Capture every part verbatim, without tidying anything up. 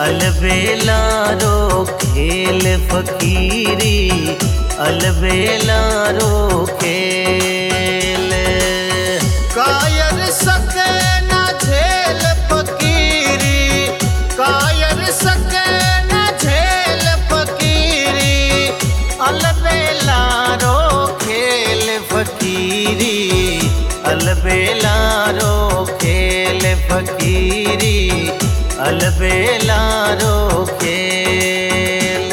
अलबेला रो खेल फकीरी, अलबेला रो खेल। कायर सके न झेल फकीरी, कायर सके न झेल फकीरी, अलबेला रो खेल फकीरी, अलबेला रो खेल फकीरी, अलबेला रो खेल।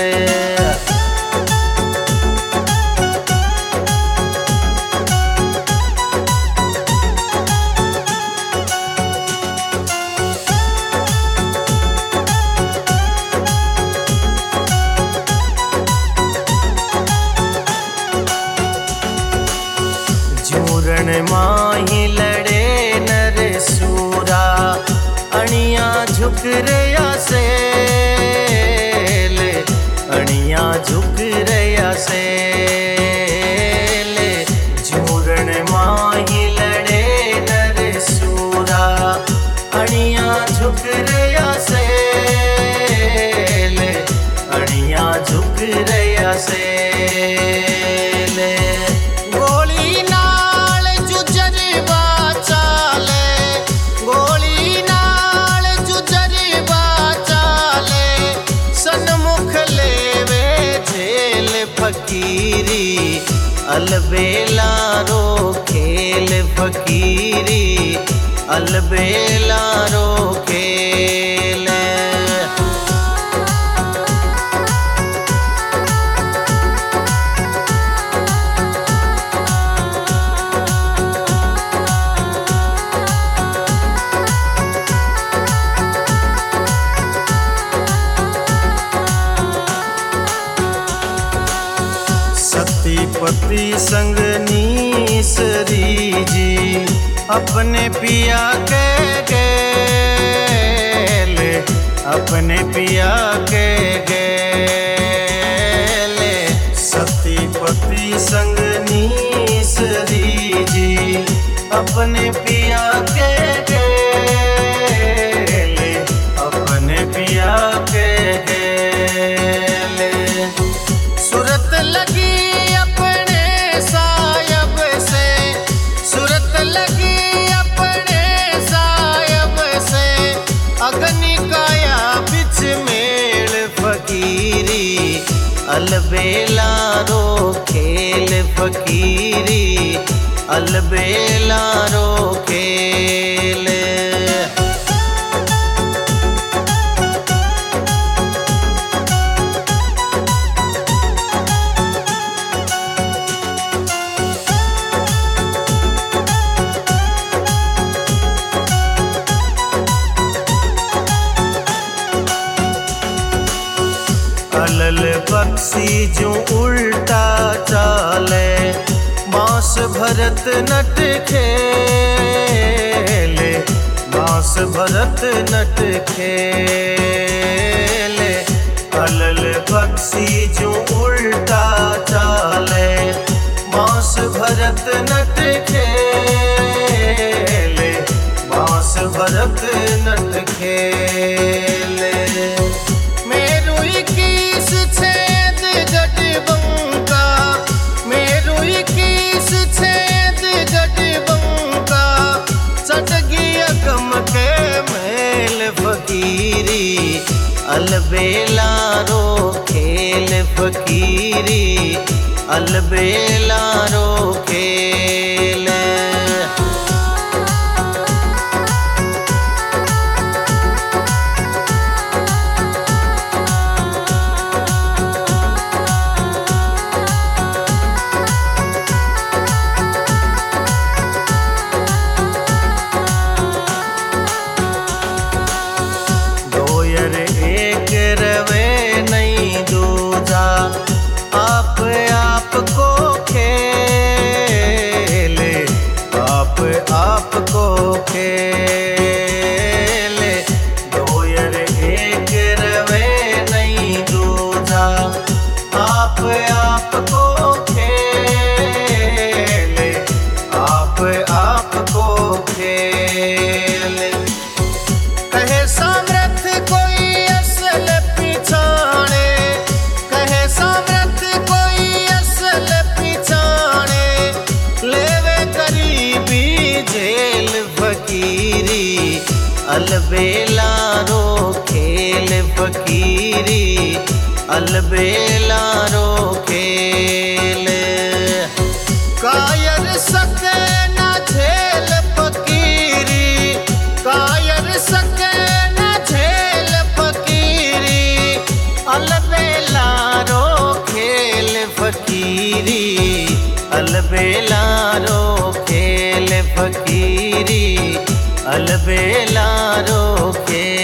जूरण माही लड़े नर सूरा, अणिया झुक रया से, अणिया झुक रया से। जूरण माही लड़े नर सूरा, अणिया झुक रया से, अणिया झुक रया से। गोली नाल जुजरबा चाले, गोली नाल जुजरबा चाले, सन्मुख लेवे झेल फकीरी, अलबेला रो खेल फकीरी, अलबेला रो खेल। सतीपति संग नीसरी जी, अपने पिया के गेल, अपने पिया के गेल। सतीपति संग नीसरी जी, अपने पिया के गेल, अपने पिया के गेल। सूरत लगी अपने सायब से, सूरत लगी अपने सायब से, अग्नि काया बिच मेल फकीरी, अलबेला रो खेल फकीरी, अलबेला रो खेल। अलल बक्सी जो उल्टा चाले, बांस भरत नट खेले, बांस भरत नट खेले। अलल बक्सी जो उल्टा चाले, बांस भरत नट खेले, बांस भरत नट खेले। मेरू इक्कीस छेद गढ़बंका, मेरू इक्कीस छेद गढ़बंका, चढ़ गया गम के मेल फकीरी, अलबेला रो खेल फकीरी, अलबेला रो खेल। एक रवे नहीं दूजा, आप आप को खेल, फकीरी अलबेला रो खेल। कायर सके न झेल फकीरी, कायर सके न झेल फकीरी, अलबेला रो खेल फकीरी अलबेला रो खेल फकीरी अलबेला रो खेल।